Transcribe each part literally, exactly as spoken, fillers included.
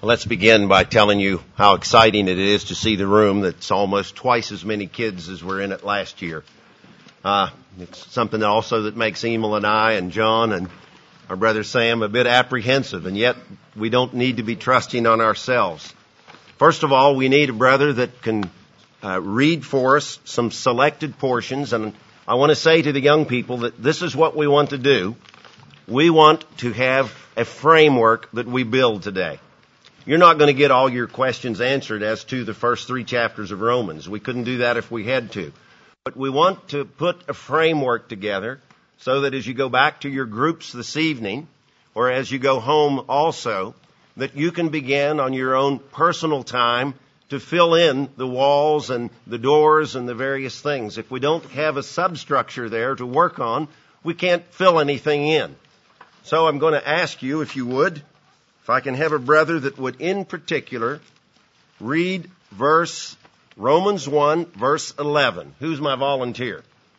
Let's begin by telling you how exciting it is to see the room that's almost twice as many kids as were in it last year. Uh, it's something also that makes Emil and I and John and our brother Sam a bit apprehensive, and yet we don't need to be trusting on ourselves. First of all, we need a brother that can uh, read for us some selected portions, and I want to say to the young people that this is what we want to do. We want to have a framework that we build today. You're not going to get all your questions answered as to the first three chapters of Romans. We couldn't do that if we had to. But we want to put a framework together so that as you go back to your groups this evening, or as you go home also, that you can begin on your own personal time to fill in the walls and the doors and the various things. If we don't have a substructure there to work on, we can't fill anything in. So I'm going to ask you, if you would, if I can have a brother that would in particular read verse Romans one, verse eleven. Who's my volunteer?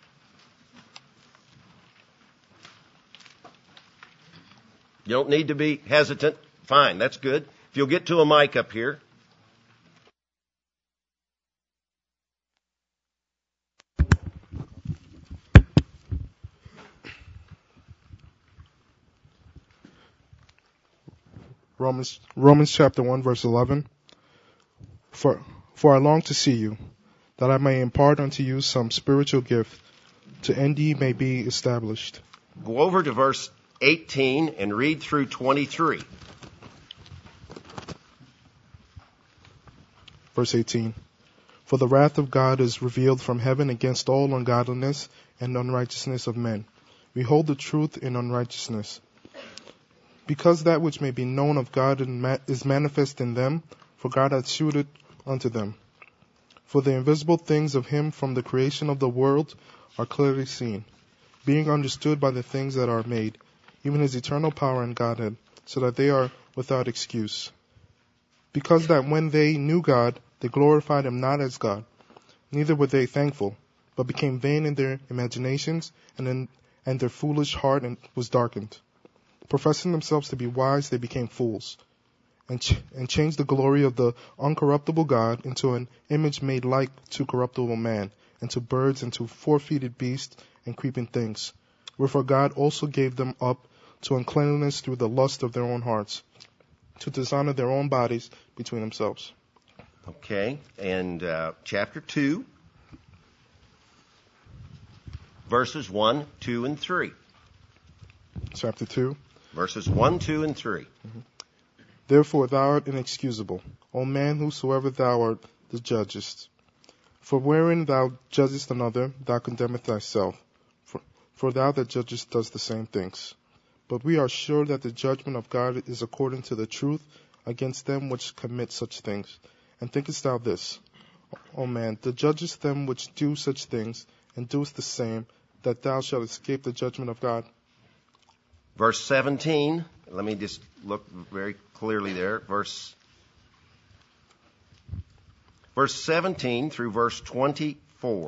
You don't need to be hesitant. Fine, that's good. If you'll get to a mic up here. Romans Romans chapter one, verse eleven. For for I long to see you, that I may impart unto you some spiritual gift, to end ye may be established. Go over to verse eighteen and read through twenty-three. Verse eighteen. For the wrath of God is revealed from heaven against all ungodliness and unrighteousness of men. We hold the truth in unrighteousness. Because that which may be known of God is manifest in them, for God hath shewed it unto them. For the invisible things of him from the creation of the world are clearly seen, being understood by the things that are made, even his eternal power and Godhead, so that they are without excuse. Because that when they knew God, they glorified him not as God, neither were they thankful, but became vain in their imaginations, and, in, and their foolish heart was darkened. Professing themselves to be wise, they became fools, and, ch- and changed the glory of the uncorruptible God into an image made like to corruptible man, and to birds, and to four-footed beasts, and creeping things. Wherefore God also gave them up to uncleanness through the lust of their own hearts, to dishonor their own bodies between themselves. Okay, and uh, chapter two, verses one, two, and three. Chapter two. Verses one, two, and three. Mm-hmm. Therefore thou art inexcusable, O man, whosoever thou art, the judgest. For wherein thou judgest another, thou condemnest thyself. For, for thou that judgest does the same things. But we are sure that the judgment of God is according to the truth against them which commit such things. And thinkest thou this, O man, that judgest them which do such things, and doest the same, that thou shalt escape the judgment of God? Verse seventeen, let me just look very clearly there. Verse, verse seventeen through verse twenty-four.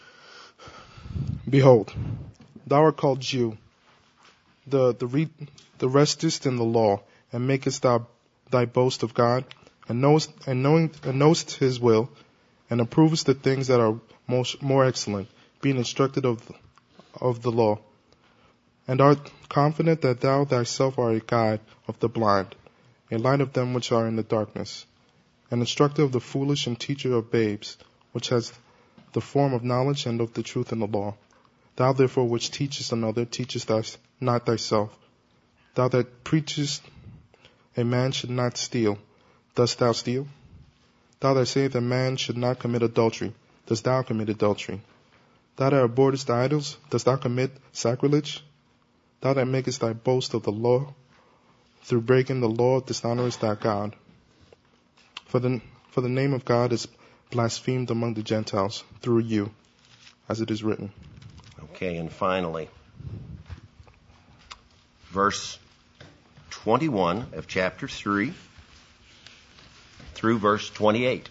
Behold, thou art called Jew, the the, re, the restest in the law, and makest thou thy boast of God, and knowest and knowing and knowest his will, and approvest the things that are most more excellent, being instructed of of the law. And art confident that thou thyself art a guide of the blind, a light of them which are in the darkness, an instructor of the foolish and teacher of babes, which has the form of knowledge and of the truth in the law. Thou therefore which teachest another, teachest thou not thyself. Thou that preachest a man should not steal, dost thou steal? Thou that sayest a man should not commit adultery, dost thou commit adultery? Thou that abhorrest idols, dost thou commit sacrilege? Thou that makest thy boast of the law, through breaking the law dishonorest thou God. For the, for the name of God is blasphemed among the Gentiles through you, as it is written. Okay, and finally, verse twenty-one of chapter three through verse twenty-eight.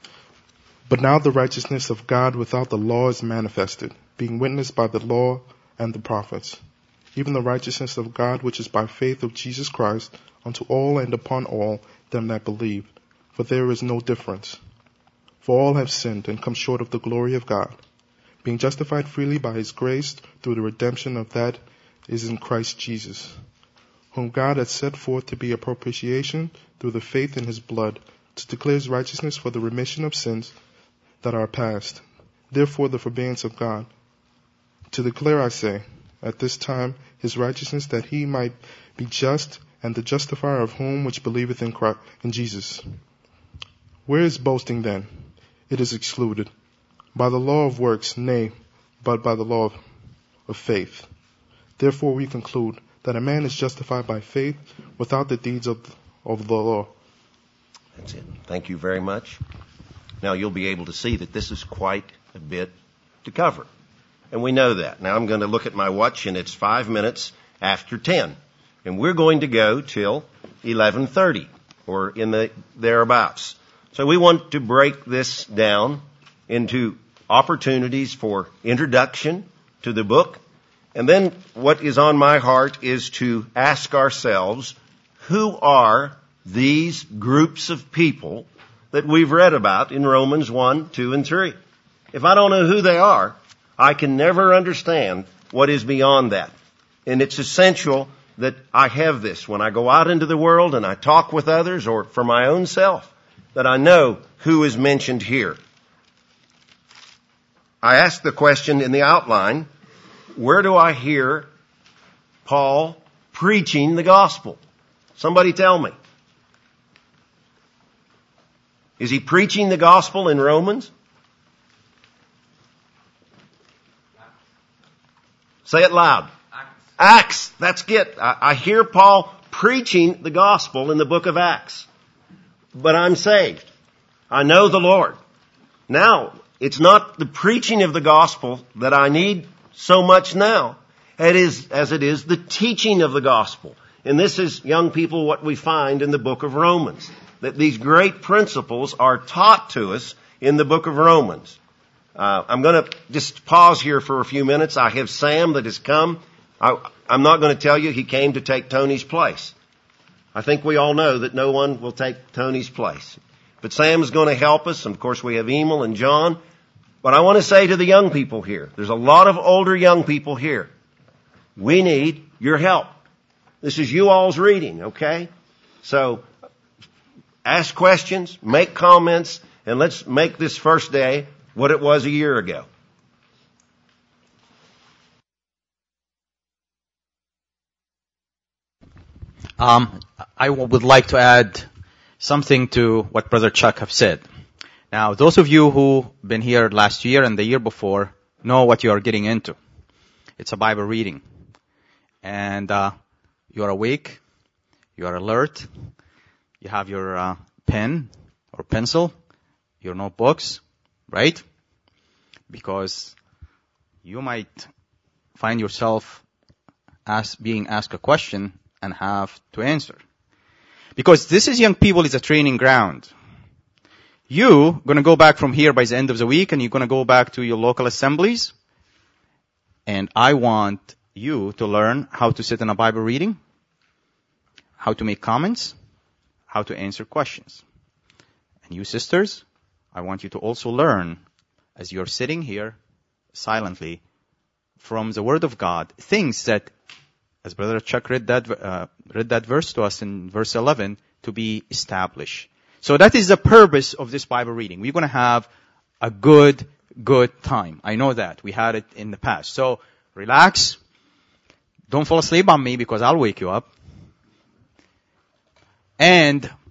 But now the righteousness of God without the law is manifested, being witnessed by the law and the prophets, even the righteousness of God which is by faith of Jesus Christ unto all and upon all them that believe. For there is no difference. For all have sinned and come short of the glory of God, being justified freely by his grace through the redemption of that is in Christ Jesus, whom God hath set forth to be a propitiation through the faith in his blood, to declare his righteousness for the remission of sins that are past. Therefore the forbearance of God, to declare, I say, at this time his righteousness, that he might be just and the justifier of whom which believeth in Christ, in Jesus. Where is boasting then? It is excluded. By the law of works, nay, but by the law of, of faith. Therefore we conclude that a man is justified by faith without the deeds of, of the law. That's it. Thank you very much. Now you'll be able to see that this is quite a bit to cover. And we know that. Now I'm going to look at my watch and it's five minutes after ten. And we're going to go till eleven thirty or in the thereabouts. So we want to break this down into opportunities for introduction to the book. And then what is on my heart is to ask ourselves, who are these groups of people that we've read about in Romans one, two, and three? If I don't know who they are, I can never understand what is beyond that. And it's essential that I have this when I go out into the world and I talk with others or for my own self, that I know who is mentioned here. I asked the question in the outline, where do I hear Paul preaching the gospel? Somebody tell me. Is he preaching the gospel in Romans? Say it loud. Acts. Acts. That's it. I, I hear Paul preaching the gospel in the book of Acts. But I'm saved. I know the Lord. Now, it's not the preaching of the gospel that I need so much now. It is, as it is, the teaching of the gospel. And this is, young people, what we find in the book of Romans. That these great principles are taught to us in the book of Romans. Uh, I'm going to just pause here for a few minutes. I have Sam that has come. I, I'm not going to tell you he came to take Tony's place. I think we all know that no one will take Tony's place. But Sam's going to help us. And of course we have Emil and John. But I want to say to the young people here, there's a lot of older young people here. We need your help. This is you all's reading, okay? So ask questions, make comments, and let's make this first day what it was a year ago. Um, I would like to add something to what Brother Chuck have said. Now, those of you who've been here last year and the year before know what you are getting into. It's a Bible reading. And uh, you are awake, you are alert, you have your uh, pen or pencil, your notebooks, right? Because you might find yourself ask, being asked a question and have to answer. Because this is young people, is a training ground. You going to go back from here by the end of the week and you're going to go back to your local assemblies. And I want you to learn how to sit in a Bible reading, how to make comments, how to answer questions. And you sisters, I want you to also learn as you're sitting here silently from the Word of God, things that, as Brother Chuck read that, uh, read that verse to us in verse eleven, to be established. So that is the purpose of this Bible reading. We're going to have a good, good time. I know that. We had it in the past. So relax. Don't fall asleep on me because I'll wake you up. And